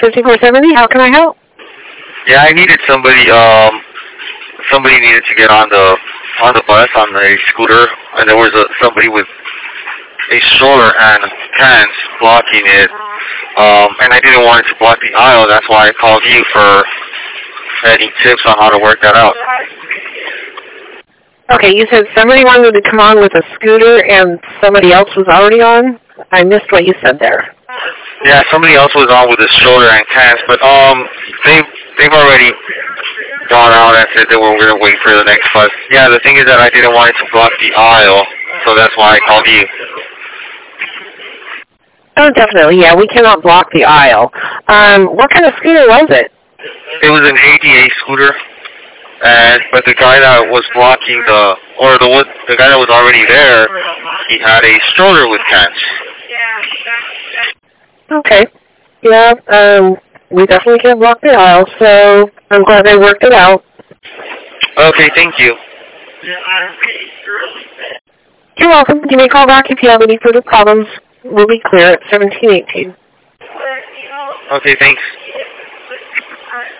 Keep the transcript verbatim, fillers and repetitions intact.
fifty-four seventy. How can I help? Yeah, I needed somebody. Um, somebody needed to get on the on the bus on a scooter, and there was a somebody with a stroller and cans blocking it. Um, and I didn't want it to block the aisle. That's why I called you for any tips on how to work that out. Okay, you said somebody wanted to come on with a scooter and somebody else was already on? I missed what you said there. Yeah, somebody else was on with a stroller and cans, but um, they've they've already gone out and said they were going to wait for the next bus. Yeah, the thing is that I didn't want it to block the aisle, so that's why I called you. Oh, definitely. Yeah, we cannot block the aisle. Um, what kind of scooter was it? It was an A D A scooter, and but the guy that was blocking the, or the one- the guy that was already there, he had a stroller with cans. Okay. Yeah, um, we definitely can't block the aisle, so I'm glad they worked it out. Okay, thank you. You're welcome. Give me a call back if you have any further problems. We'll be clear at seventeen eighteen. Okay, thanks.